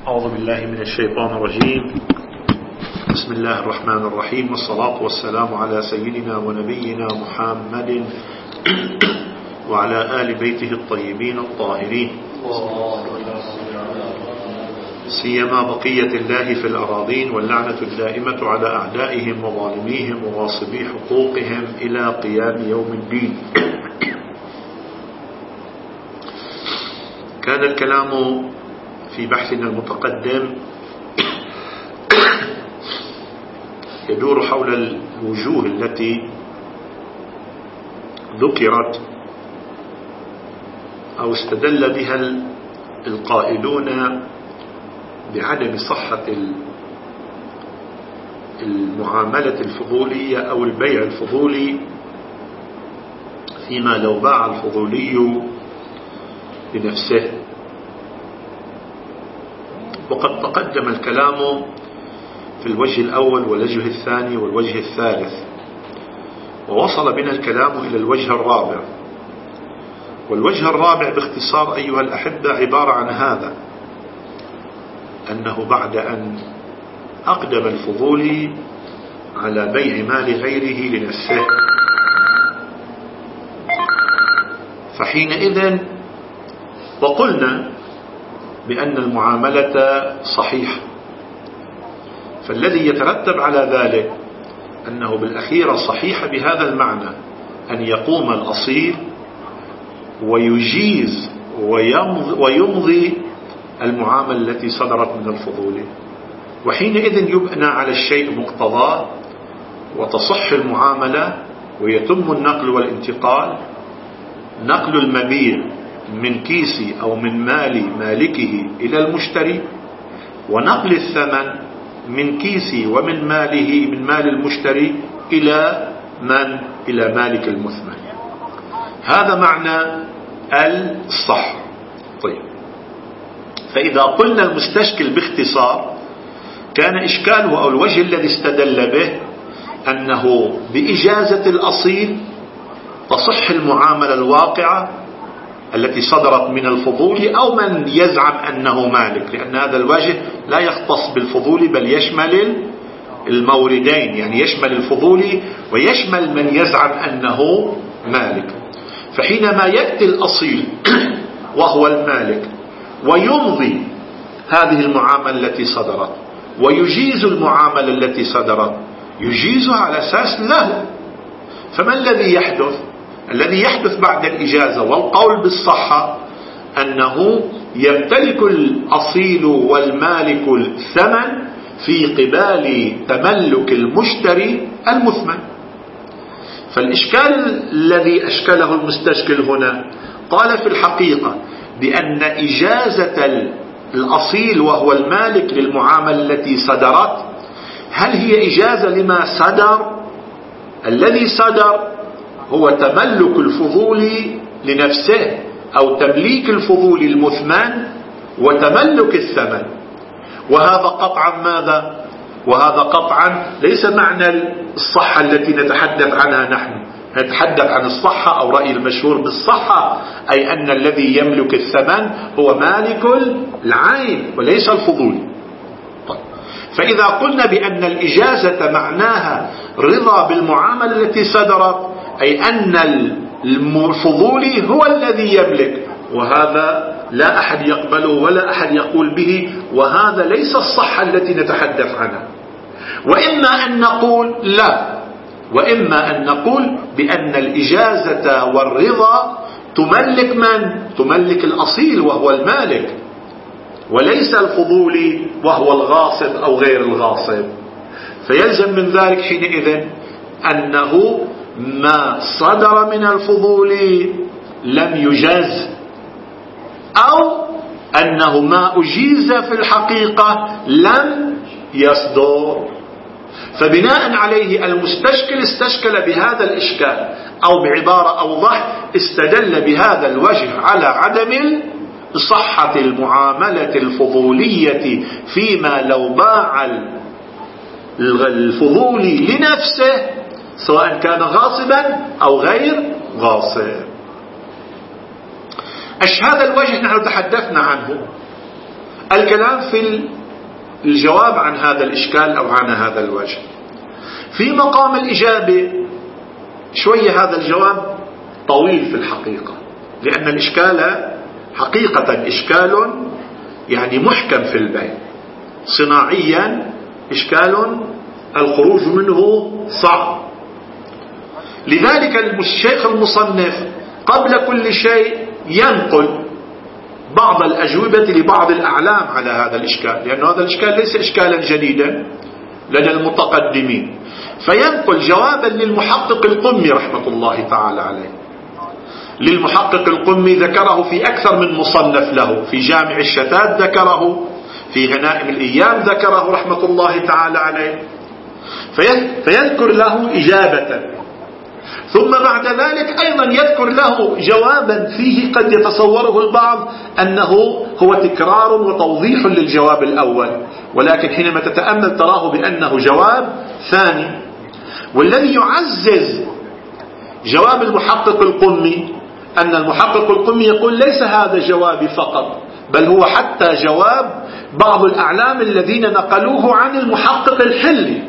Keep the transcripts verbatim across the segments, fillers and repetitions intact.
أعوذ بالله من الشيطان الرجيم. بسم الله الرحمن الرحيم، والصلاة والسلام على سيدنا ونبينا محمد وعلى آل بيته الطيبين الطاهرين، سيما بقية الله في الأراضين، واللعنة الدائمة على أعدائهم وظالميهم وغاصبي حقوقهم إلى قيام يوم الدين. كان الكلام في بحثنا المتقدم يدور حول الوجوه التي ذكرت أو استدل بها القائلون بعدم صحة المعاملة الفضولية أو البيع الفضولي، فيما لو باع الفضولي لنفسه. وقد تقدم الكلام في الوجه الأول والوجه الثاني والوجه الثالث، ووصل بنا الكلام إلى الوجه الرابع. والوجه الرابع باختصار أيها الأحبة عبارة عن هذا: أنه بعد أن أقدم الفضولي على بيع مال غيره لنفسه، فحينئذ وقلنا بأن المعاملة صحيحة، فالذي يترتب على ذلك أنه بالأخير صحيح بهذا المعنى أن يقوم الأصيل ويجيز ويمضي المعاملة التي صدرت من الفضول، وحينئذ يبنى على الشيء مقتضاه وتصح المعاملة ويتم النقل والانتقال، نقل المبيع من كيسي أو من مال مالكه إلى المشتري، ونقل الثمن من كيسي ومن ماله من مال المشتري إلى من؟ إلى مالك المثمن. هذا معنى الصح. طيب، فإذا قلنا المستشكل باختصار، كان إشكاله أو الوجه الذي استدل به أنه بإجازة الأصيل تصح المعاملة الواقعة التي صدرت من الفضول أو من يزعم أنه مالك، لأن هذا الوجه لا يختص بالفضول بل يشمل الموردين، يعني يشمل الفضول ويشمل من يزعم أنه مالك. فحينما يأتي الأصيل وهو المالك ويمضي هذه المعاملة التي صدرت ويجيز المعاملة التي صدرت، يجيزها على أساس له. فما الذي يحدث؟ الذي يحدث بعد الإجازة والقول بالصحة أنه يمتلك الأصيل والمالك الثمن في قبال تملك المشتري المثمن. فالإشكال الذي أشكله المستشكل هنا قال في الحقيقة بأن إجازة الأصيل وهو المالك للمعاملة التي صدرت، هل هي إجازة لما صدر؟ الذي صدر هو تملك الفضول لنفسه أو تمليك الفضول المثمن وتملك الثمن، وهذا قطعا ماذا؟ وهذا قطعا ليس معنى الصحة التي نتحدث عنها نحن. نتحدث عن الصحة أو رأي المشهور بالصحة، أي أن الذي يملك الثمن هو مالك العين وليس الفضول. طيب، فإذا قلنا بأن الإجازة معناها رضا بالمعاملة التي صدرت، أي أن الفضولي هو الذي يملك، وهذا لا أحد يقبله ولا أحد يقول به، وهذا ليس الصحة التي نتحدث عنها. وإما أن نقول لا، وإما أن نقول بأن الإجازة والرضا تملك من؟ تملك الأصيل وهو المالك، وليس الفضولي وهو الغاصب أو غير الغاصب. فيلزم من ذلك حينئذ أنه ما صدر من الفضول لم يجاز، أو أنه ما أجيز في الحقيقة لم يصدر. فبناء عليه المستشكل استشكل بهذا الإشكال، أو بعبارة أوضح استدل بهذا الوجه على عدم صحة المعاملة الفضولية فيما لو باع الفضولي لنفسه، سواء كان غاصبا أو غير غاصب. أش هذا الوجه نحن تحدثنا عنه، الكلام في الجواب عن هذا الإشكال أو عن هذا الوجه. في مقام الإجابة شوية هذا الجواب طويل في الحقيقة، لأن الإشكال حقيقة إشكال يعني محكم في البيع، صناعيا إشكال الخروج منه صعب. لذلك الشيخ المصنف قبل كل شيء ينقل بعض الأجوبة لبعض الأعلام على هذا الإشكال، لأن هذا الإشكال ليس إشكالا جديدا لدى المتقدمين، فينقل جوابا للمحقق القمي رحمة الله تعالى عليه. للمحقق القمي ذكره في أكثر من مصنف له، في جامع الشتات ذكره، في غنائم الأيام ذكره رحمة الله تعالى عليه، فيذكر له إجابة، ثم بعد ذلك أيضا يذكر له جوابا فيه قد يتصوره البعض أنه هو تكرار وتوضيح للجواب الأول، ولكن حينما تتأمل تراه بأنه جواب ثاني. والذي يعزز جواب المحقق القمي أن المحقق القمي يقول ليس هذا جوابي فقط، بل هو حتى جواب بعض الأعلام الذين نقلوه عن المحقق الحلي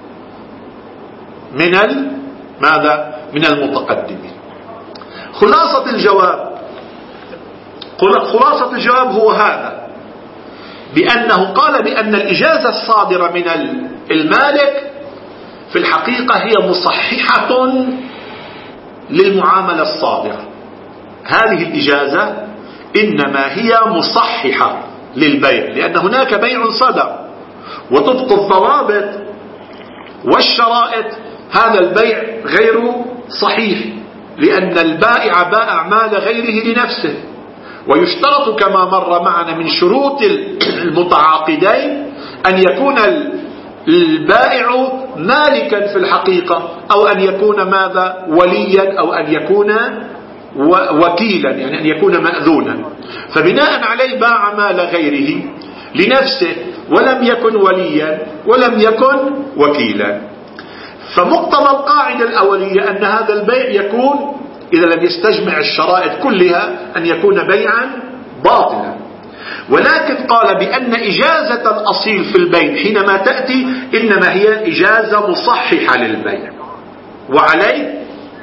من ال... ماذا؟ من المتقدمين. خلاصة الجواب خلاصة الجواب هو هذا، بأنه قال بأن الإجازة الصادرة من المالك في الحقيقة هي مصححة للمعاملة الصادرة. هذه الإجازة إنما هي مصححة للبيع، لأن هناك بيع صدر وطبق الضوابط والشرائط هذا البيع غير صحيح، لأن البائع باع مال غيره لنفسه، ويشترط كما مر معنا من شروط المتعاقدين أن يكون البائع مالكا في الحقيقة، أو أن يكون ماذا؟ وليا، أو أن يكون وكيلا، يعني أن يكون مأذونا. فبناء عليه باع مال غيره لنفسه ولم يكن وليا ولم يكن وكيلا. فمقتضى القاعدة الأولية أن هذا البيع يكون إذا لم يستجمع الشرائط كلها أن يكون بيعا باطلا. ولكن قال بأن إجازة الأصيل في البيع حينما تأتي إنما هي إجازة مصححة للبيع. وعليه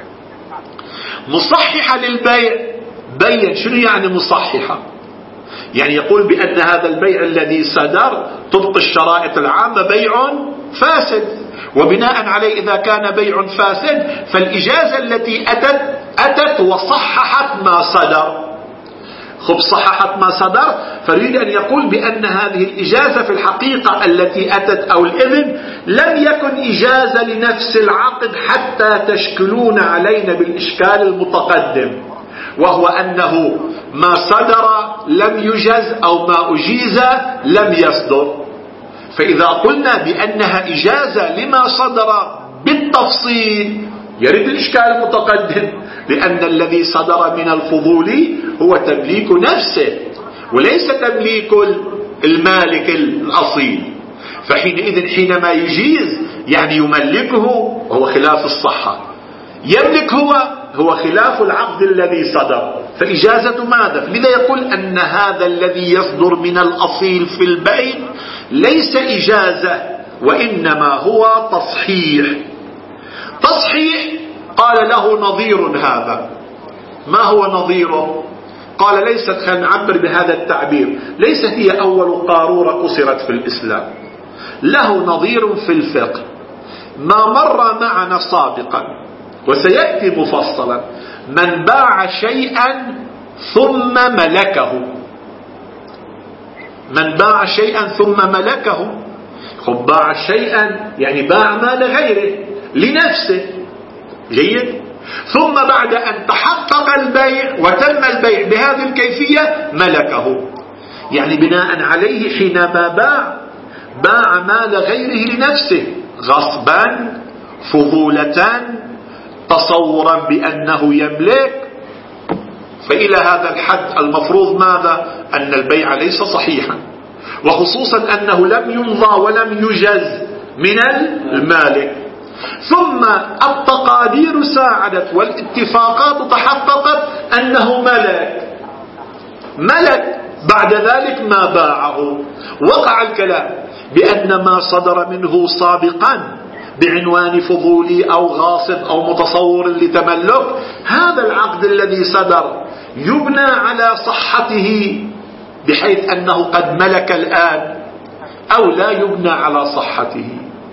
مصححة للبيع بين شنو يعني مصححة؟ يعني يقول بأن هذا البيع الذي صدر طبق الشرائط العامة بيع فاسد، وبناء عليه إذا كان بيع فاسد فالإجازة التي أتت أتت وصححت ما صدر. خب صححت ما صدر، فيريد أن يقول بأن هذه الإجازة في الحقيقة التي أتت أو الإذن لم يكن إجازة لنفس العقد حتى تشكلون علينا بالإشكال المتقدم، وهو أنه ما صدر لم يجز أو ما أجيز لم يصدر. فإذا قلنا بأنها إجازة لما صدر بالتفصيل يرد الإشكال المتقدم، لأن الذي صدر من الفضول هو تمليك نفسه وليس تمليك المالك الأصيل. فحينئذ حينما يجيز يعني يملكه وهو خلاف الصحة، يملك هو هو خلاف العقد الذي صدر، فإجازة ماذا؟ لذا يقول أن هذا الذي يصدر من الأصيل في البيع ليس إجازة وإنما هو تصحيح. تصحيح قال له نظير هذا. ما هو نظيره؟ قال ليست، خلينا نعبر بهذا التعبير، ليست هي أول قارورة قصرت في الإسلام، له نظير في الفقه ما مر معنا سابقا وسيأتي مفصلا. من باع شيئا ثم ملكه، من باع شيئا ثم ملكه، خب باع شيئا يعني باع مال غيره لنفسه، جيد، ثم بعد أن تحقق البيع وتم البيع بهذه الكيفية ملكه، يعني بناء عليه حينما باع باع مال غيره لنفسه غصبا فضولة تصورا بأنه يملك. فإلى هذا الحد المفروض ماذا؟ أن البيع ليس صحيحا، وخصوصا أنه لم يمضى ولم يجز من المالك. ثم التقادير ساعدت والاتفاقات تحققت أنه ملك ملك بعد ذلك ما باعه. وقع الكلام بأن ما صدر منه سابقا بعنوان فضولي أو غاصب أو متصور لتملك، هذا العقد الذي صدر يبنى على صحته بحيث أنه قد ملك الآن، أو لا يبنى على صحته.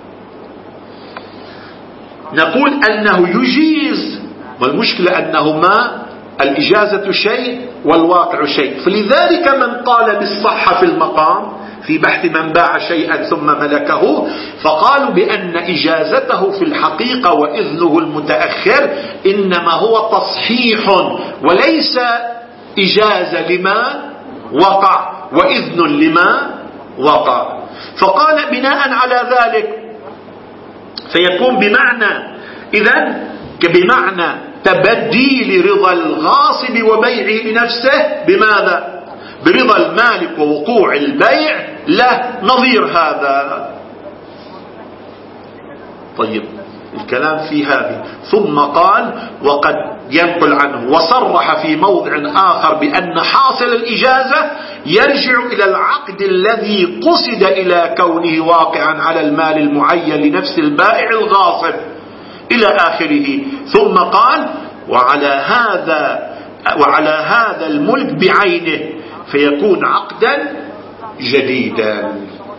نقول أنه يجيز، والمشكلة أنه ما الإجازة شيء والواقع شيء. فلذلك من قال بالصحة في المقام في بحث من باع شيئا ثم ملكه، فقالوا بأن إجازته في الحقيقة وإذنه المتأخر إنما هو تصحيح وليس إجازة لما وقع وإذن لما وقع. فقال بناء على ذلك فيكون بمعنى إذن بمعنى تبدي لرضا الغاصب وبيعه لنفسه بماذا؟ برضا المالك ووقوع البيع له نظير هذا. طيب الكلام في هذه. ثم قال وقد ينقل عنه وصرح في موضع آخر بأن حاصل الإجازة يرجع إلى العقد الذي قصد إلى كونه واقعا على المال المعين لنفس البائع الغاصب إلى آخره. ثم قال وعلى هذا وعلى هذا الملك بعينه فيكون عقدا جديدا.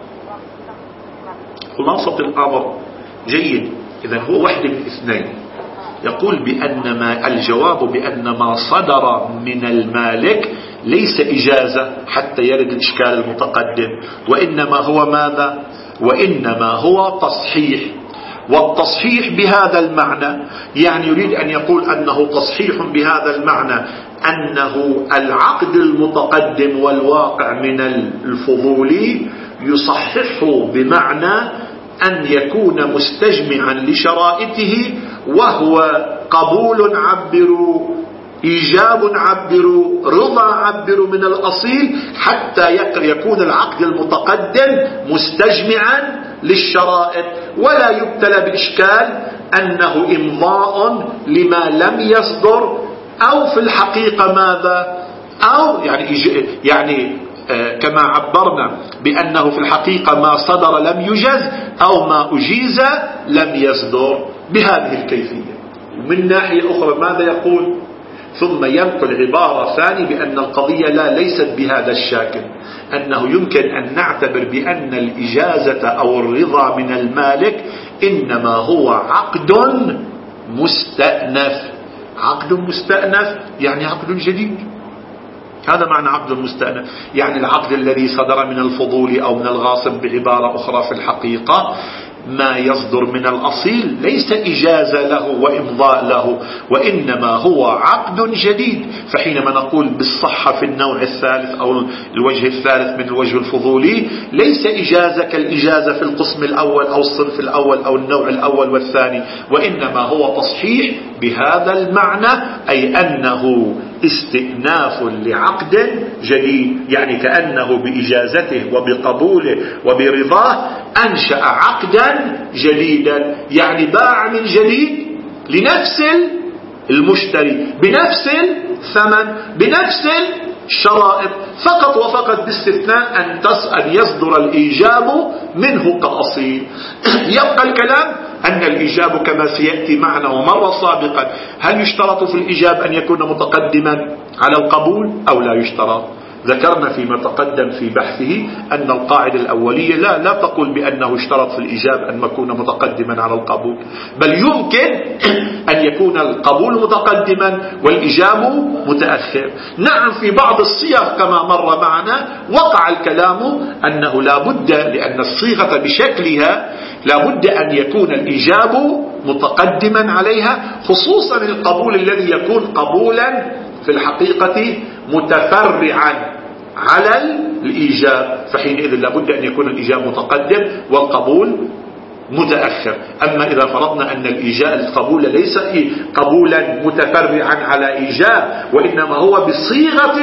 خلاصة الأمر جيد. إذن هو واحد من اثنين، يقول بأن ما الجواب بأن ما صدر من المالك ليس إجازة حتى يرد الإشكال المتقدم، وإنما هو ماذا؟ وإنما هو تصحيح. والتصحيح بهذا المعنى يعني يريد أن يقول أنه تصحيح بهذا المعنى أنه العقد المتقدم والواقع من الفضولي يصححه بمعنى أن يكون مستجمعا لشرائطه، وهو قبول عبروا، إيجاب عبروا، رضا عبروا من الأصيل، حتى يكون العقد المتقدم مستجمعا للشرائط ولا يبتلى بإشكال أنه إمضاء لما لم يصدر، أو في الحقيقة ماذا، أو يعني يعني آه كما عبرنا بأنه في الحقيقة ما صدر لم يجز، أو ما أجيز لم يصدر بهذه الكيفية. ومن ناحية أخرى ماذا يقول؟ ثم ينقل عبارة ثانية بأن القضية لا ليست بهذا الشكل، أنه يمكن أن نعتبر بأن الإجازة أو الرضا من المالك إنما هو عقد مستأنف. عقد مستأنف يعني عقد جديد، هذا معنى عقد مستأنف، يعني العقد الذي صدر من الفضول أو من الغاصب بعبارة أخرى في الحقيقة ما يصدر من الأصيل ليس إجازة له وإمضاء له، وإنما هو عقد جديد. فحينما نقول بالصحة في النوع الثالث أو الوجه الثالث من الوجه الفضولي ليس إجازة كالإجازة في القسم الأول أو الصنف الأول أو النوع الأول والثاني، وإنما هو تصحيح بهذا المعنى، أي أنه استئناف لعقد جديد، يعني كأنه بإجازته وبقبوله وبرضاه أنشأ عقدا جديدا، يعني باع من جديد لنفس المشتري بنفس الثمن بنفس الشرائط، فقط وفقط باستثناء أن أن يصدر الإيجاب منه كأصيل. يبقى الكلام أن الإيجاب كما سيأتي معنا ومر سابقا، هل يشترط في الإيجاب أن يكون متقدما على القبول أو لا يشترط؟ ذكرنا فيما تقدم في بحثه أن القاعدة الأولية لا لا تقول بأنه اشترط في الإيجاب أن يكون متقدما على القبول، بل يمكن أن يكون القبول متقدما والإيجاب متأخر. نعم في بعض الصيغ كما مر معنا وقع الكلام أنه لا بد، لأن الصيغة بشكلها لا بد أن يكون الإيجاب متقدما عليها، خصوصا القبول الذي يكون قبولا في الحقيقة متفرعا على الإيجاب، فحينئذ لابد أن يكون الإيجاب متقدم والقبول متأخر. أما إذا فرضنا أن الإيجاب القبول ليس قبولا متفرعا على إيجاب، وإنما هو بصيغة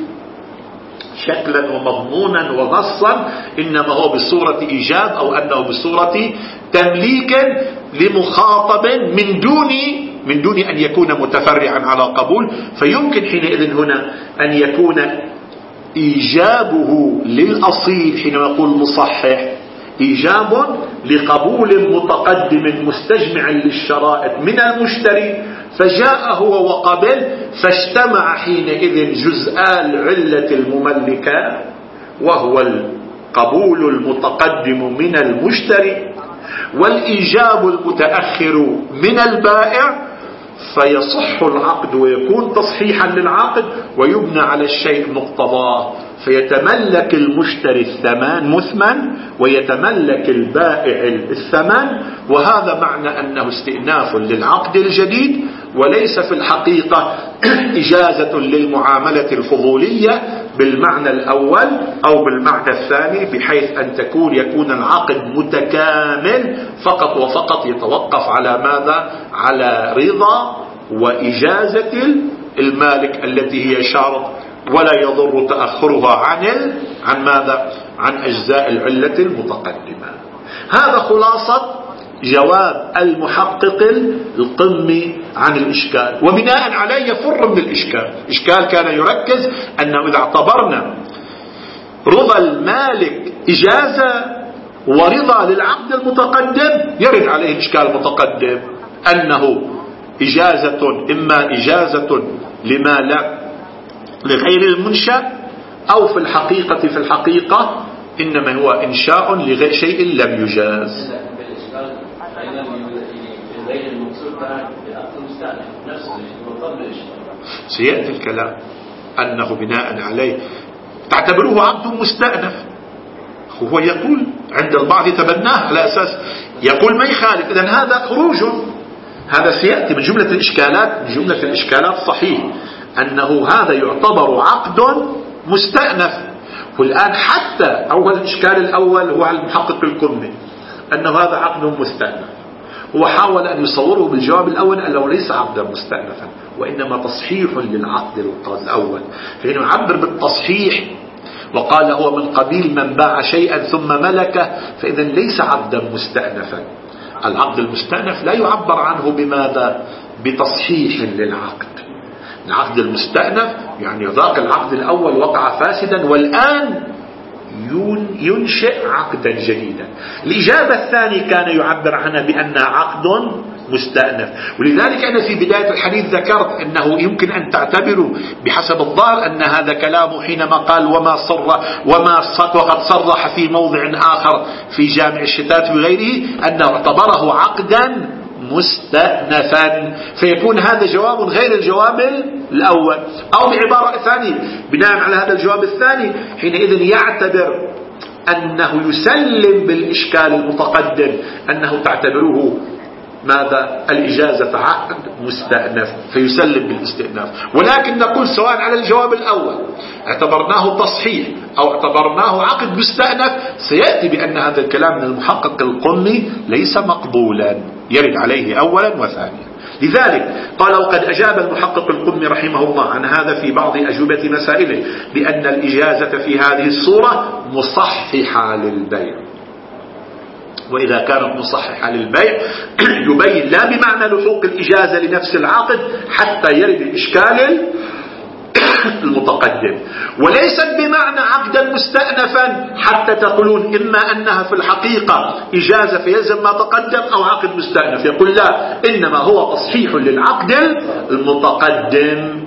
شكلا ومضمونا ونصا، إنما هو بصورة إيجاب أو أنه بصورة تمليك لمخاطب من دون من دون أن يكون متفرعا على قبول، فيمكن حينئذ هنا أن يكون إيجابه للأصيل حينما يقول مصحح إيجاب لقبول متقدم مستجمع للشرائط من المشتري، فجاء هو وقبل، فاجتمع حينئذ جزءا العلة المملكة وهو القبول المتقدم من المشتري والإيجاب المتأخر من البائع، فيصح العقد ويكون تصحيحا للعقد ويبنى على الشيء مقتضاه، فيتملك المشتري الثمن مثمن ويتملك البائع الثمن، وهذا معنى أنه استئناف للعقد الجديد وليس في الحقيقة إجازة للمعاملة الفضولية بالمعنى الأول أو بالمعنى الثاني، بحيث أن تكون يكون العقد متكامل فقط وفقط يتوقف على ماذا؟ على رضا وإجازة المالك التي هي شرط، ولا يضر تأخرها عن عن ماذا؟ عن أجزاء العلة المتقدمة. هذا خلاصة جواب المحقق القمي عن الإشكال، وبناء عليه يفر من الإشكال. إشكال كان يركز أنه إذا اعتبرنا رضا المالك إجازة ورضا للعقد المتقدم يرد عليه الإشكال المتقدم أنه إجازة إما إجازة لما لا لغير المنشأ، أو في الحقيقة في الحقيقة إنما هو إنشاء لغير شيء لم يجاز. سيأتي الكلام أنه بناء عليه تعتبروه عقد مستأنف، هو يقول عند البعض يتبناه على أساس يقول ما يخالف، إذن هذا خروج. هذا سيأتي من جملة الإشكالات، من جملة الإشكالات صحيح أنه هذا يعتبر عقد مستأنف. والآن حتى أول الإشكال الأول هو على المحقق القمي أنه هذا عقد مستأنف، هو حاول أن يصوره بالجواب الأول أنه ليس عقدا مستأنفا وإنما تصحيح للعقد الأول، فإنه يعبر بالتصحيح وقال هو من قبيل من باع شيئا ثم ملكه، فإذا ليس عقدا مستأنفا. العقد المستأنف لا يعبر عنه بماذا؟ بتصحيح للعقد. العقد المستأنف يعني ذاك العقد الأول وقع فاسدا والآن ينشئ عقدا جديدا. الإجابة الثانية كان يعبر عنها بأنها عقد مستأنف، ولذلك أنا في بداية الحديث ذكرت أنه يمكن أن تعتبروا بحسب الظاهر أن هذا كلامه حينما قال وما صر وما وقد صرح في موضع آخر في جامع الشتات وغيره أنه اعتبره عقدا مستأنفا، فيكون هذا جواب غير الجواب الأول. أو بعبارة ثانية بناء على هذا الجواب الثاني حينئذ يعتبر أنه يسلم بالإشكال المتقدم أنه تعتبروه ماذا؟ الإجازة عقد مستأنف فيسلم بالاستئناف. ولكن نقول سواء على الجواب الأول اعتبرناه تصحيح أو اعتبرناه عقد مستأنف، سيأتي بأن هذا الكلام من المحقق القمي ليس مقبولا، يرد عليه أولا وثانيا. لذلك قال وقد أجاب المحقق القمي رحمه الله عن هذا في بعض أجوبة مسائله بأن الإجازة في هذه الصورة مصححة للبيع، وإذا كانت مصححة للبيع يبين لا بمعنى لحوق الإجازة لنفس العقد حتى يرد الإشكال المتقدم، وليست بمعنى عقدا مستأنفا حتى تقولون إما أنها في الحقيقة إجازة فيلزم ما تقدم أو عقد مستأنف. يقول لا، إنما هو تصحيح للعقد المتقدم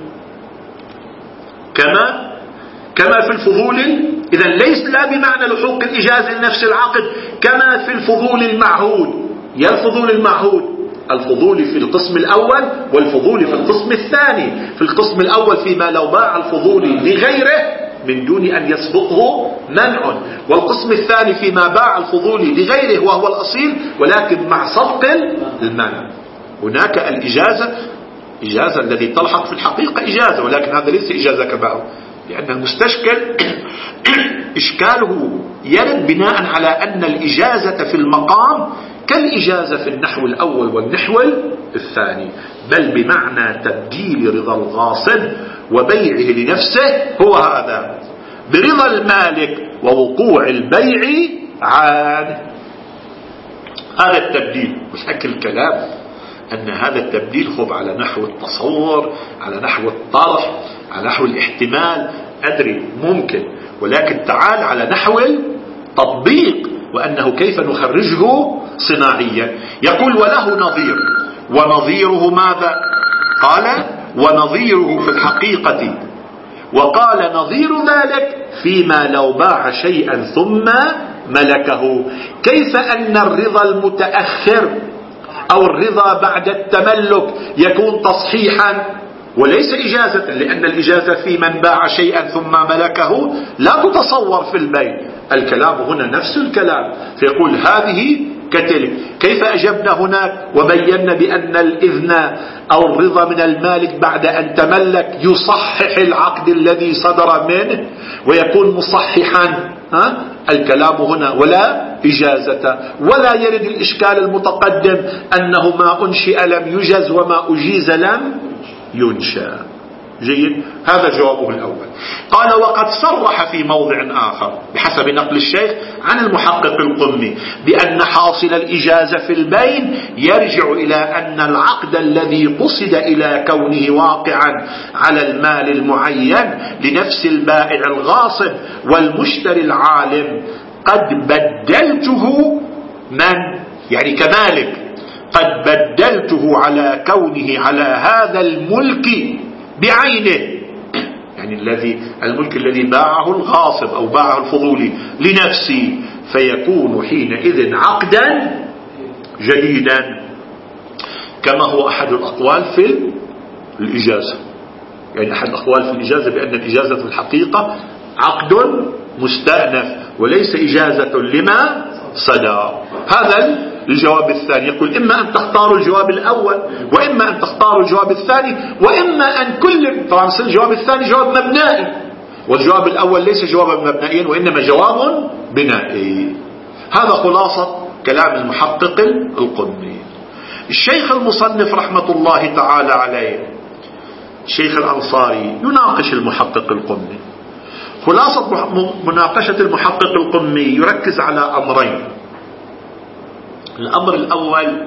كما كما في الفضول. إذا ليس لا بمعنى لحوق الإجازة لنفس العقد كما في الفضول المعهود. يا الفضول المعهود الفضول في القسم الأول والفضول في القسم الثاني. في القسم الأول فيما لو باع الفضول لغيره من دون أن يسبقه منع، والقسم الثاني فيما باع الفضول لغيره وهو الأصيل ولكن مع سبق المنع. هناك الإجازة إجازة الذي تلحق في الحقيقة إجازة، ولكن هذا ليس إجازة كباع، لأن المستشكل إشكاله يرد بناء على أن الإجازة في المقام كالإجازة في النحو الأول والنحو الثاني، بل بمعنى تبديل رضا الغاصب وبيعه لنفسه هو هذا برضا المالك ووقوع البيع عاد. هذا التبديل وشكل الكلام أن هذا التبديل هو على نحو التصور، على نحو الطرح، على نحو الاحتمال، أدري ممكن، ولكن تعال على نحو التطبيق وأنه كيف نخرجه صناعيا. يقول وله نظير، ونظيره ماذا؟ قال ونظيره في الحقيقة، وقال نظير ذلك فيما لو باع شيئا ثم ملكه. كيف أن الرضا المتأخر أو الرضا بعد التملك يكون تصحيحا وليس إجازة؟ لأن الإجازة في من باع شيئا ثم ملكه لا تتصور في البيع. الكلام هنا نفس الكلام، فيقول هذه كتلك. كيف أجبنا هناك وبينا بأن الإذن أو الرضا من المالك بعد أن تملك يصحح العقد الذي صدر منه ويكون مصححا؟ ها؟ الكلام هنا ولا إجازة، ولا يرد الإشكال المتقدم أنه ما أنشئ لم يجز وما أجيز لم ينشأ. جيد، هذا جوابه الأول. قال وقد صرح في موضع آخر بحسب نقل الشيخ عن المحقق القمي بأن حاصل الإجازة في البين يرجع إلى أن العقد الذي قصد إلى كونه واقعا على المال المعين لنفس البائع الغاصب والمشتري العالم قد بدلته من يعني كمالك قد بدلته على كونه على هذا الملك بعينه، يعني الذي الملك الذي باعه الغاصب أو باعه الفضولي لنفسه، فيكون حينئذ عقدا جديدا، كما هو أحد الأقوال في الإجازة. يعني أحد الأقوال في الإجازة بأن الإجازة في الحقيقة عقد مستأنف وليس إجازة لما صدر. هذا الجواب الثاني. يقول إما أن تختاروا الجواب الأول وإما أن تختاروا الجواب الثاني وإما أن كل. طبعا الجواب الثاني جواب مبنائي والجواب الأول ليس جوابا مبنائيا وإنما جواب بنائي. هذا خلاصة كلام المحقق القمي. الشيخ المصنف رحمة الله تعالى عليه الشيخ الأنصاري يناقش المحقق القمي. خلاصة مناقشة المحقق القمي يركز على أمرين. الأمر الأول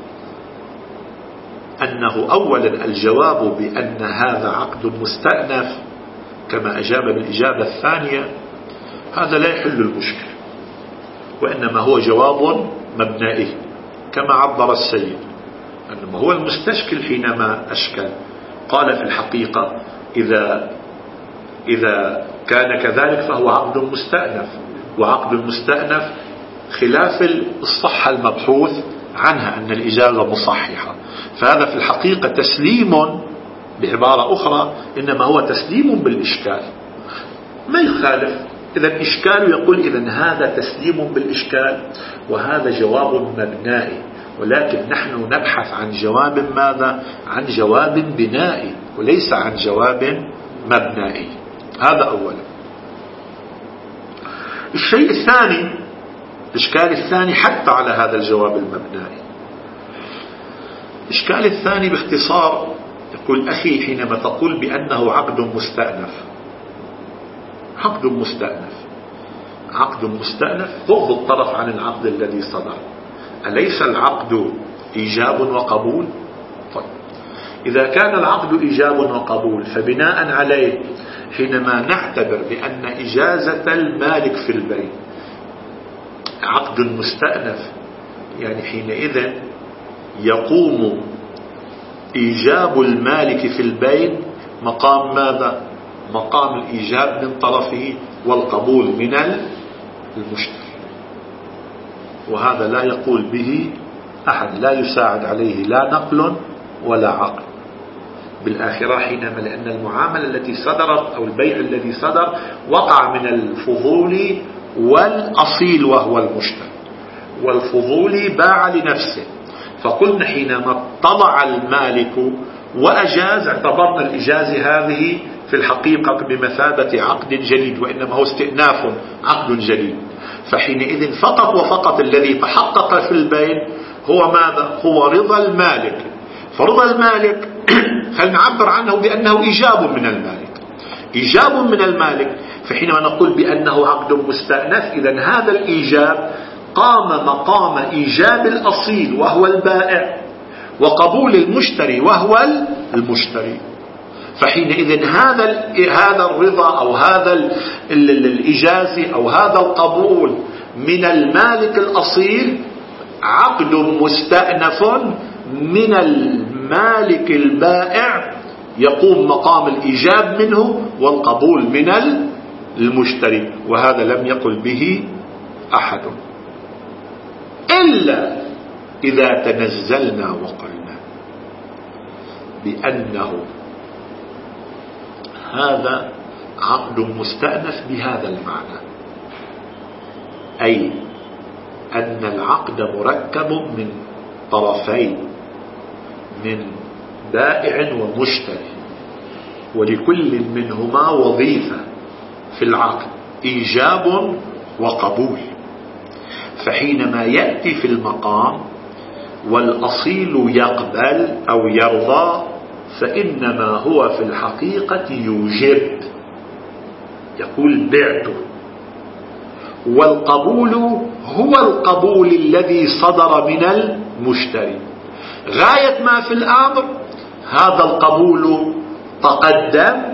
أنه أولا الجواب بأن هذا عقد مستأنف كما أجاب بالإجابة الثانية هذا لا يحل المشكل، وإنما هو جواب مبنائي كما عبر السيد، إنما هو المستشكل حينما أشكل قال في الحقيقة إذا إذا كان كذلك فهو عقد مستأنف، وعقد مستأنف خلاف الصحة المبحوث عنها أن الإجازة مصححة، فهذا في الحقيقة تسليم بعبارة أخرى إنما هو تسليم بالإشكال ما يخالف. إذا إشكال يقول إذن هذا تسليم بالإشكال وهذا جواب مبنائي، ولكن نحن نبحث عن جواب ماذا؟ عن جواب بنائي وليس عن جواب مبنائي. هذا أولا. الشيء الثاني الإشكال الثاني حتى على هذا الجواب المبنائي. الإشكال الثاني باختصار يقول أخي حينما تقول بأنه عقد مستأنف عقد مستأنف عقد مستأنف غض الطرف عن العقد الذي صدر، أليس العقد إيجاب وقبول؟ طيب إذا كان العقد إيجاب وقبول فبناء عليه حينما نعتبر بأن إجازة المالك في البيع عقد مستأنف يعني حينئذ يقوم إيجاب المالك في البيع مقام ماذا؟ مقام الإيجاب من طرفه والقبول من المشتري، وهذا لا يقول به أحد، لا يساعد عليه لا نقل ولا عقل بالآخرة حينما لأن المعاملة التي صدرت أو البيع الذي صدر وقع من الفضول والأصيل وهو المشتري، والفضولي باع لنفسه، فقلنا حينما اطلع المالك وأجاز اعتبرنا الإجازة هذه في الحقيقة بمثابة عقد جديد وإنما هو استئناف عقد جديد، فحينئذ فقط وفقط الذي تحقق في البيع هو ماذا؟ هو رضا المالك. فرضا المالك خلينا نعبر عنه بأنه إيجاب من المالك إيجاب من المالك فحينما نقول بأنه عقد مستأنف إذن هذا الإيجاب قام مقام إيجاب الأصيل وهو البائع وقبول المشتري وهو المشتري. فحينئذ هذا هذا الرضا أو هذا الإجازة أو هذا القبول من المالك الأصيل عقد مستأنف من المالك البائع يقوم مقام الإيجاب منه والقبول من المشتري، وهذا لم يقل به أحد إلا إذا تنزلنا وقلنا بأنه هذا عقد مستأنف بهذا المعنى، أي أن العقد مركب من طرفين، من بائع ومشتري، ولكل منهما وظيفة في العقد إيجاب وقبول. فحينما يأتي في المقام والأصيل يقبل أو يرضى فإنما هو في الحقيقة يوجب، يقول بعته، والقبول هو القبول الذي صدر من المشتري. غاية ما في الأمر هذا القبول تقدم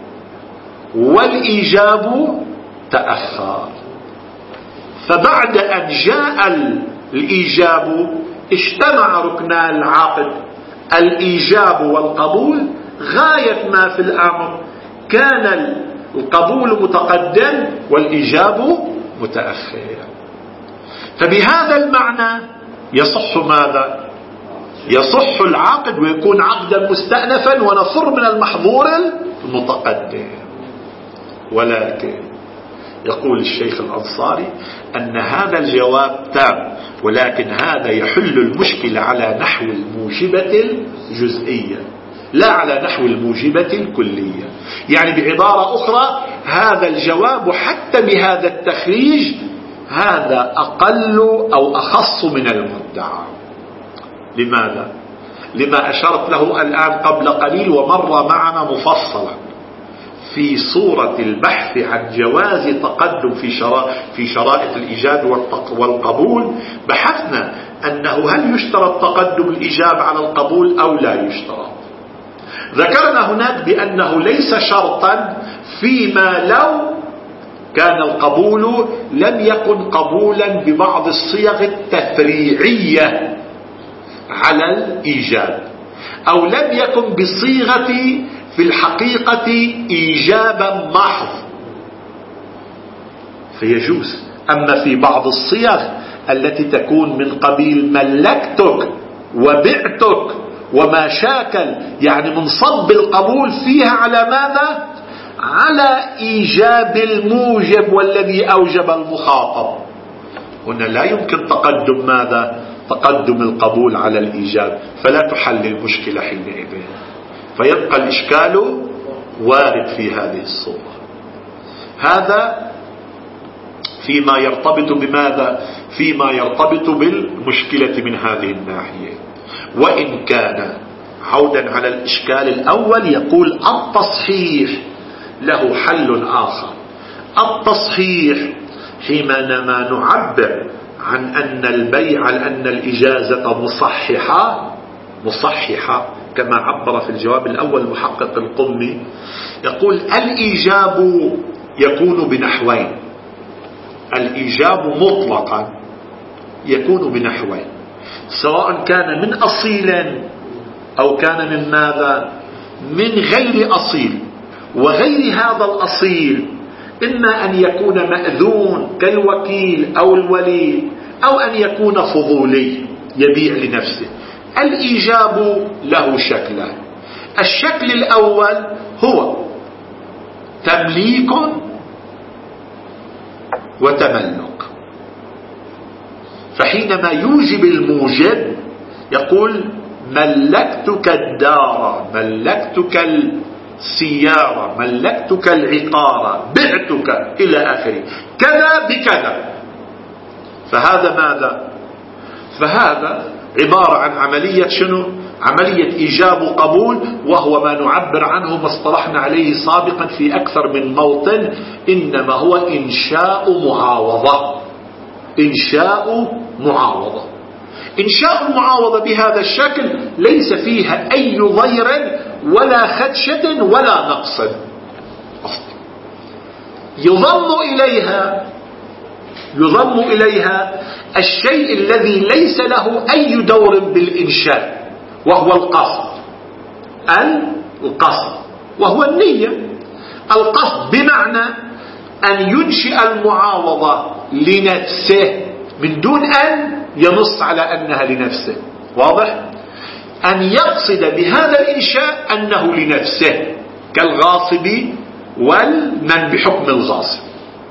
والإيجاب تأخر، فبعد أن جاء الإيجاب اجتمع ركنا العقد الإيجاب والقبول. غاية ما في الأمر كان القبول متقدم والإيجاب متأخر. فبهذا المعنى يصح ماذا؟ يصح العقد ويكون عقدا مستأنفا ونفر من المحظور المتقدم. ولكن يقول الشيخ الأنصاري أن هذا الجواب تام، ولكن هذا يحل المشكلة على نحو الموجبة الجزئية لا على نحو الموجبة الكلية. يعني بعبارة أخرى هذا الجواب حتى بهذا التخريج هذا أقل أو أخص من المدعى. لماذا؟ لما أشرت له الآن قبل قليل ومر معنا مفصلا في صورة البحث عن جواز تقدم في شرائط, في شرائط الإيجاب والقبول. بحثنا أنه هل يشترط تقدم الإيجاب على القبول أو لا يشترط. ذكرنا هناك بأنه ليس شرطا فيما لو كان القبول لم يكن قبولا ببعض الصيغ التفريعية على الإيجاب، أو لم يكن بصيغة في الحقيقة إيجابا محض فيجوز. أما في بعض الصيغ التي تكون من قبيل ملكتك وبعتك وما شاكل، يعني من صب القبول فيها على ماذا؟ على إيجاب الموجب والذي أوجب المخاطب. هنا لا يمكن تقدم ماذا؟ تقدم القبول على الإيجاب، فلا تحل المشكلة حينئذ، فيبقى الإشكال وارد في هذه الصورة. هذا فيما يرتبط بماذا؟ فيما يرتبط بالمشكلة من هذه الناحية. وإن كان عودا على الإشكال الأول يقول التصحيح له حل آخر. التصحيح حينما نعبر عن أن البيع أن الإجازة مصححة مصححة كما عبر في الجواب الأول المحقق القمي، يقول الإيجاب يكون بنحوين. الإيجاب مطلقا يكون بنحوين، سواء كان من أصيل أو كان من ماذا؟ من غير أصيل. وغير هذا الأصيل إما أن يكون مأذون كالوكيل أو الولي، أو أن يكون فضولي يبيع لنفسه. الإيجاب له شكلان. الشكل الأول هو تمليك وتملك. فحينما يوجب الموجب يقول ملكتك الدار، ملكتك السيارة، ملكتك العقار، بعتك إلى آخره، كذا بكذا. فهذا ماذا؟ فهذا عبارة عن عملية شنو؟ عملية إيجاب وقبول، وهو ما نعبر عنه ما اصطلحنا عليه سابقا في أكثر من موطن، إنما هو إنشاء معاوضة. إنشاء معاوضة إنشاء المعاوضة بهذا الشكل ليس فيها أي ضير ولا خدشة ولا نقص. يضم إليها يضم إليها الشيء الذي ليس له أي دور بالإنشاء، وهو القصد. القصد وهو النية. القصد بمعنى أن ينشئ المعاوضة لنفسه من دون أن ينص على أنها لنفسه. واضح؟ أن يقصد بهذا الإنشاء أنه لنفسه، كالغاصب والمن بحكم الغاصب.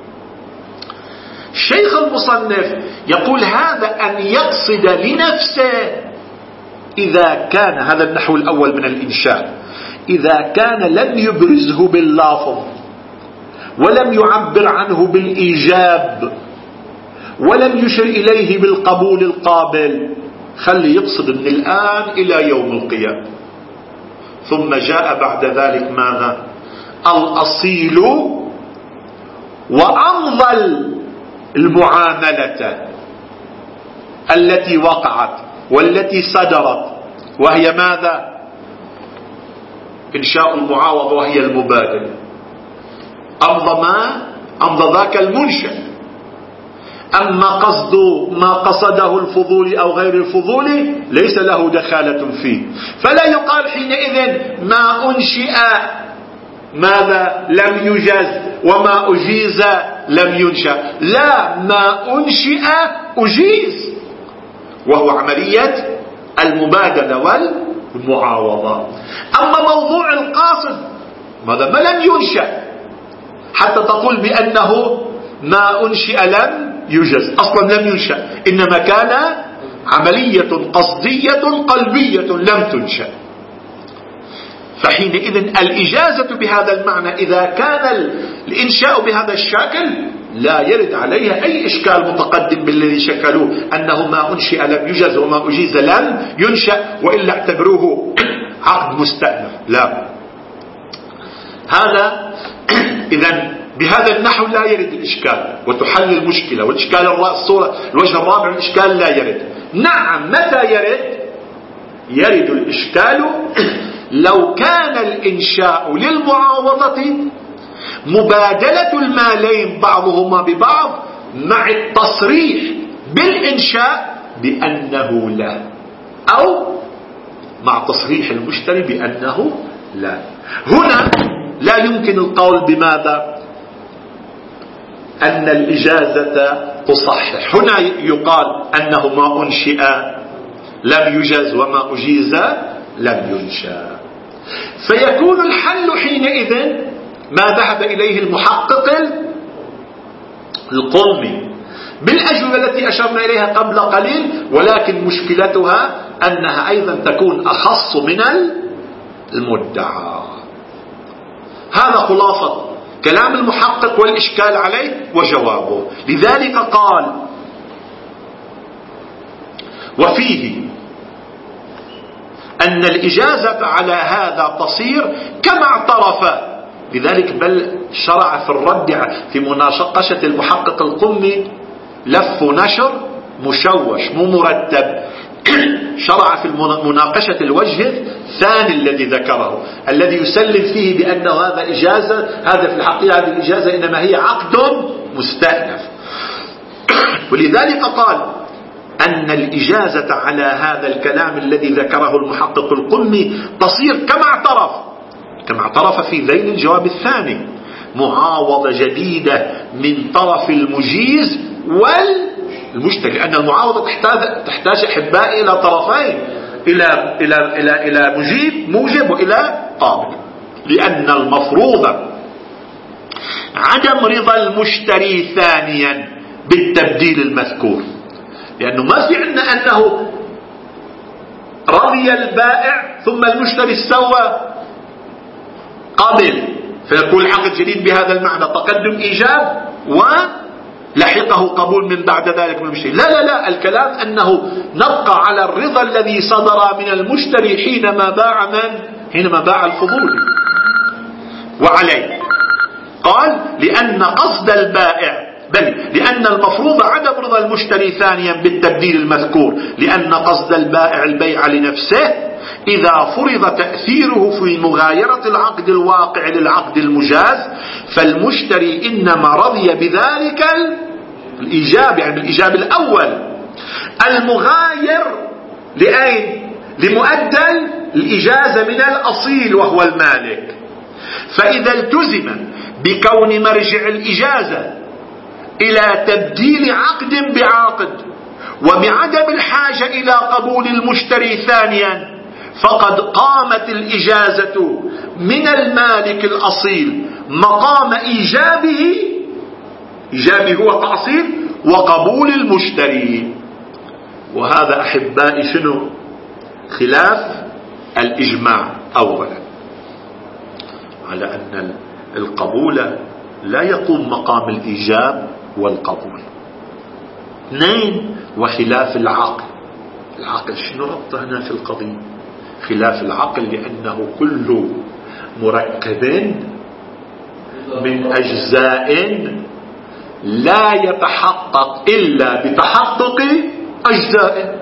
الشيخ المصنف يقول هذا أن يقصد لنفسه إذا كان، هذا النحو الأول من الإنشاء، إذا كان لم يبرزه باللافظ ولم يعبر عنه بالإيجاب ولم يشر إليه بالقبول القابل، خلي يقصد من الآن إلى يوم القيامة. ثم جاء بعد ذلك ماذا؟ الأصيل وأمضى المعاملة التي وقعت والتي صدرت، وهي ماذا؟ إنشاء المعاوضة وهي المبادلة. أمضى ما أمضى ذاك المنشأ. أما قصد ما قصده الفضول أو غير الفضول ليس له دخالة فيه، فلا يقال حينئذ ما أنشئ ماذا لم يجز وما أجيز لم ينشأ. لا، ما أنشئ أجيز، وهو عملية المبادلة والمعاوضة. أما موضوع القاصد ماذا ما لم ينشأ حتى تقول بأنه ما أنشئ لم يجز، أصلا لم ينشأ، إنما كان عملية قصدية قلبية لم تنشأ. فحينئذ الإجازة بهذا المعنى إذا كان الإنشاء بهذا الشكل لا يرد عليها أي إشكال متقدم بالذي شكلوه أنه ما أنشئ لم يجز وما أجيز لم ينشأ، وإلا اعتبروه عقد مستأنف. لا، هذا إذن بهذا النحو لا يرد الإشكال وتحل المشكلة. والإشكال الصورة الوجه الرابع الإشكال لا يرد. نعم، متى يرد؟ يرد الإشكال لو كان الإنشاء للمعاوضة مبادلة المالين بعضهما ببعض مع التصريح بالإنشاء بأنه لا، أو مع تصريح المشتري بأنه لا. هنا لا يمكن القول بماذا؟ أن الإجازة تصحح. هنا يقال أنه ما أنشئ لم يجز وما أجيز لم ينشأ. فيكون الحل حينئذ ما ذهب إليه المحقق القمي بالأجوبة التي أشرنا إليها قبل قليل، ولكن مشكلتها أنها أيضا تكون أخص من المدعى. هذا خلاصة كلام المحقق والإشكال عليه وجوابه. لذلك قال: وفيه أن الإجازة على هذا تصير كما اعترف. لذلك بل شرع في الرد في مناقشة المحقق القمي لف نشر مشوش مو مرتب. شرع في مناقشة الوجه الثاني الذي ذكره، الذي يسلم فيه بأن هذا إجازة، هذا في الحقيقة هذه الإجازة إنما هي عقد مستأنف. ولذلك قال أن الإجازة على هذا الكلام الذي ذكره المحقق القمي تصير كما اعترف كما اعترف في ذيل الجواب الثاني، معاوضة جديدة من طرف المجيز والمشتري، لأن المعاوضة تحتاج تحتاج أحبائي إلى طرفين، إلى إلى إلى إلى مجيب موجب وإلى قابل، لأن المفروض عدم رضا المشتري ثانيا بالتبديل المذكور، لأنه ما في عندنا أنه رضي البائع ثم المشتري استوى قابل فيكون العقد جديد بهذا المعنى، تقدم إيجاب ولحقه قبول من بعد ذلك من المشتري. لا لا لا، الكلام أنه نبقى على الرضا الذي صدر من المشتري حينما باع من حينما باع الفضولي. وعليه قال: لأن قصد البائع لأن المفروض عدم رضا المشتري ثانيا بالتبديل المذكور، لأن قصد البائع البيع لنفسه إذا فرض تأثيره في مغايرة العقد الواقع للعقد المجاز، فالمشتري إنما رضي بذلك الإيجاب، يعني بالإيجاب الأول المغاير لأين؟ لمؤدى الإجازة من الأصيل وهو المالك. فإذا التزم بكون مرجع الإجازة إلى تبديل عقد بعقد وبعدم الحاجة إلى قبول المشتري ثانيا، فقد قامت الإجازة من المالك الأصيل مقام إيجابه، إيجابه هو تأصيل، وقبول المشتري. وهذا أحبائي شنو؟ خلاف الإجماع أولا على أن القبول لا يقوم مقام الإيجاب والقبول. اثنين، وخلاف العقل. العقل شنو ربطه هنا في القضية؟ خلاف العقل لأنه كل مركب من أجزاء لا يتحقق إلا بتحقق أجزاء،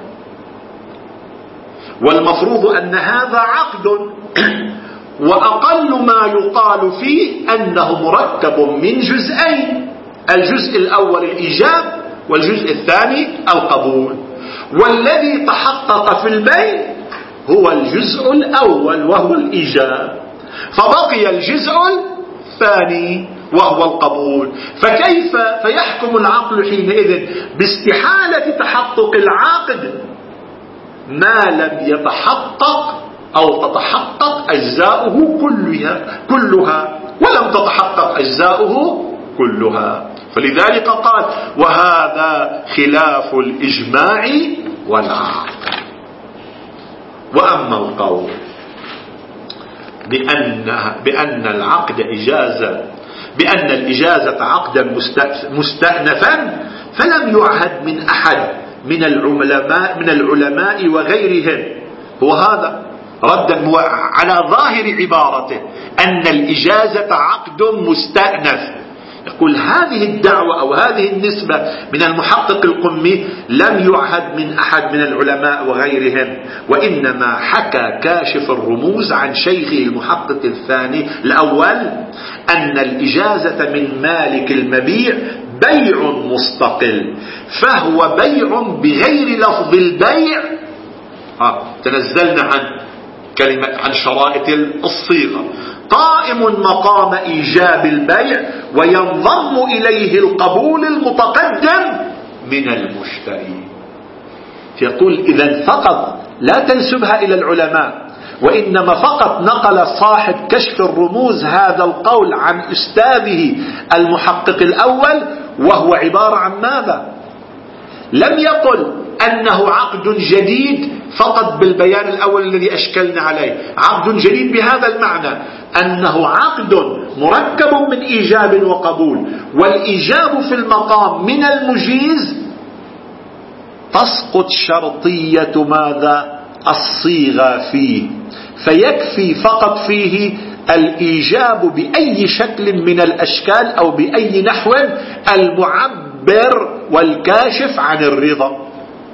والمفروض أن هذا عقد، وأقل ما يقال فيه أنه مركب من جزئين، الجزء الأول الإيجاب والجزء الثاني القبول، والذي تحقق في البيع هو الجزء الأول وهو الإيجاب، فبقي الجزء الثاني وهو القبول. فكيف فيحكم العقل حينئذ باستحالة تحقق العقد ما لم يتحقق أو تتحقق أجزاؤه كلها, كلها ولم تتحقق أجزاؤه كلها. فلذلك قال وهذا خلاف الإجماع والعقل. وأما القول بأنها بأن العقد إجازة بأن الإجازة عقدا مستأنفا فلم يعهد من أحد من العلماء من العلماء وغيرهم، هو هذا ردا على ظاهر عبارته أن الإجازة عقد مستأنف. يقول هذه الدعوة أو هذه النسبة من المحقق القمي لم يعهد من أحد من العلماء وغيرهم، وإنما حكى كاشف الرموز عن شيخه المحقق الثاني الأول أن الإجازة من مالك المبيع بيع مستقل، فهو بيع بغير لفظ البيع. آه تنزلنا عن كلمة عن شرائط الصيغة، قائم مقام إيجاب البيع وينضم إليه القبول المتقدم من المشتري. يقول إذن فقط لا تنسبها إلى العلماء، وإنما فقط نقل صاحب كشف الرموز هذا القول عن أستاذه المحقق الأول، وهو عبارة عن ماذا؟ لم يقل أنه عقد جديد فقط بالبيان الأول الذي أشكلنا عليه، عقد جديد بهذا المعنى أنه عقد مركب من إيجاب وقبول، والإيجاب في المقام من المجيز تسقط شرطية ماذا؟ الصيغة فيه، فيكفي فقط فيه الإيجاب بأي شكل من الأشكال أو بأي نحو المعبر والكاشف عن الرضا،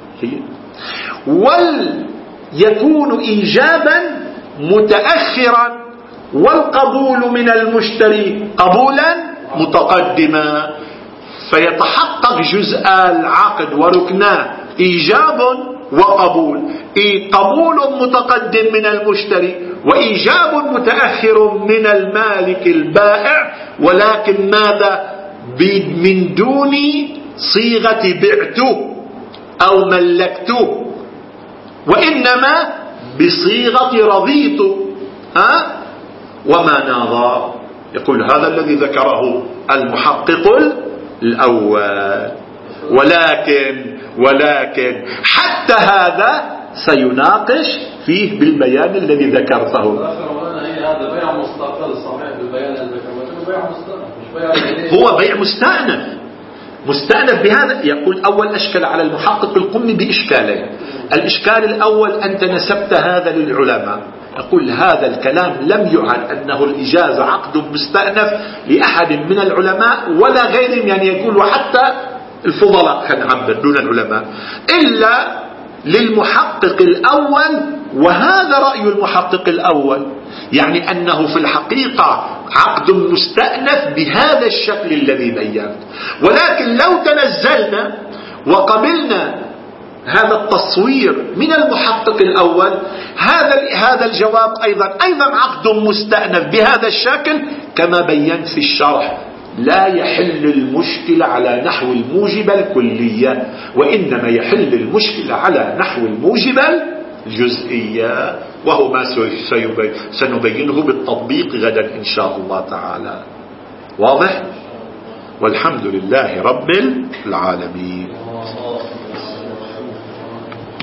ويكون إيجابا متأخرا والقبول من المشتري قبولا متقدما، فيتحقق جزء العقد وركناه إيجاب وقبول، إيه قبول متقدم من المشتري وإيجاب متأخر من المالك البائع، ولكن ماذا؟ من دون صيغة بعته أو ملكته، وإنما بصيغة رضيت. ها؟ وما ناظر. يقول هذا الذي ذكره المحقق الأول، ولكن ولكن حتى هذا سيناقش فيه بالبيان الذي ذكرته. هذا بيع مستقل صحيح بالبيان الذي ذكرته، بيع مستأنف هو بيع مستأنف مستأنف بهذا. يقول أول أشكل على المحقق القمي بإشكالين. الإشكال الأول أنت نسبت هذا للعلماء، أقول هذا الكلام لم يعد أنه الإجازة عقد مستأنف لأحد من العلماء ولا غيرهم، يعني يقول حتى الفضلاء خلينا نعبر دون العلماء، إلا للمحقق الأول، وهذا رأي المحقق الأول، يعني أنه في الحقيقة عقد مستأنف بهذا الشكل الذي بينت. ولكن لو تنزلنا وقبلنا هذا التصوير من المحقق الأول، هذا هذا الجواب أيضا أيضا عقد مستأنف بهذا الشكل كما بينت في الشرح، لا يحل المشكلة على نحو الموجبة الكلية، وإنما يحل المشكلة على نحو الموجبة الجزئية، وهو ما سنبينه بالتطبيق غدا إن شاء الله تعالى. واضح؟ والحمد لله رب العالمين.